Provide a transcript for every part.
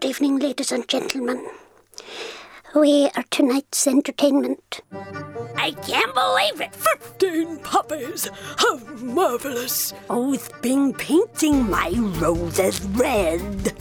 Good evening, ladies and gentlemen. We are tonight's entertainment. I can't believe it! 15 puppies! How marvelous! Who's been painting my roses red?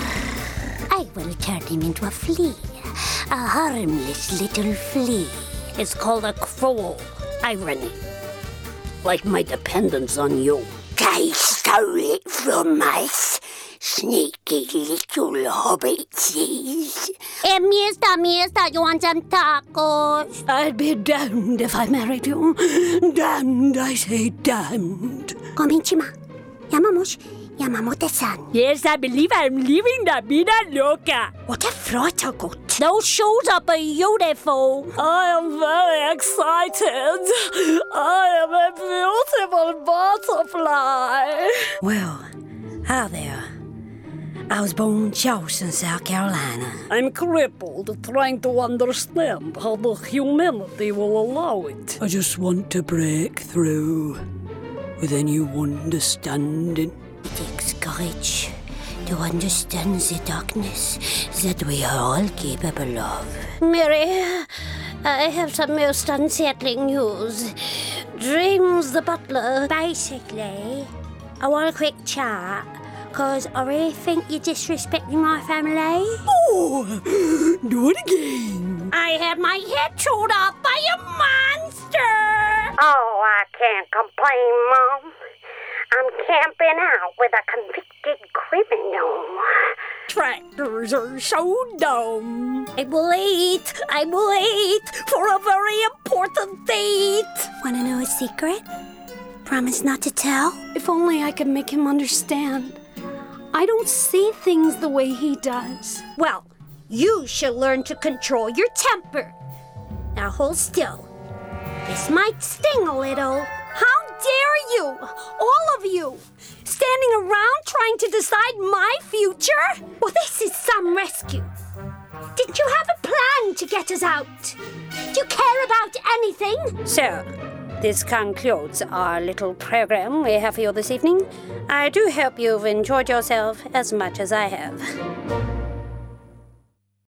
I will turn him into a flea. A harmless little flea. It's called a cruel irony. Like my dependence on you. They stole it from us. Sneaky little hobbitses. Mister, you want some tacos? I'd be damned if I married you. Damned, I say damned. Konnichiwa. Yamamoto-san. Yes, I believe I'm leaving the vida loca. What a fright I got. Those shoes are beautiful. I am very excited. I am a beautiful butterfly. Well, hi there. I was born in Charleston, South Carolina. I'm crippled, trying to understand how the humanity will allow it. I just want to break through with a new understanding. It takes courage to understand the darkness that we are all capable of. Mary, I have some most unsettling news. James the butler. Basically, I want a quick chat. Because I really think you're disrespecting my family. Oh, do it again. I had my head chewed off by a monster. Oh, I can't complain, Mom. I'm camping out with a convicted criminal. Tractors are so dumb. I will eat for a very important date. Want to know a secret? Promise not to tell? If only I could make him understand. I don't see things the way he does. Well, you should learn to control your temper. Now hold still. This might sting a little. How dare you, all of you, standing around trying to decide my future? Well, this is some rescue. Didn't you have a plan to get us out? Do you care about anything? So, this concludes our little program we have for you this evening. I do hope you've enjoyed yourself as much as I have.